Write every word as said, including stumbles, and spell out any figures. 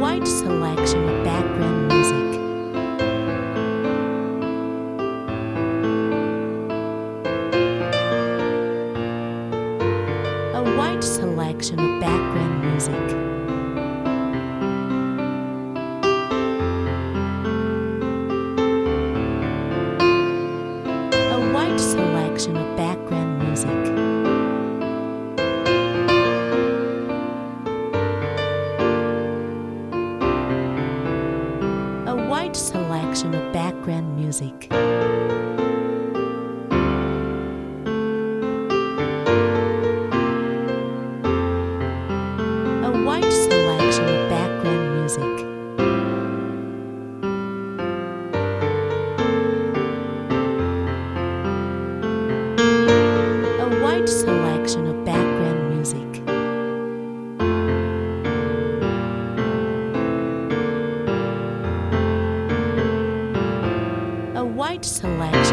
wide selection of background music. A wide selection of background music. A wide selection of background music. A wide selection of background music. A wide selection of background music. A wide selection of background music. A wide selection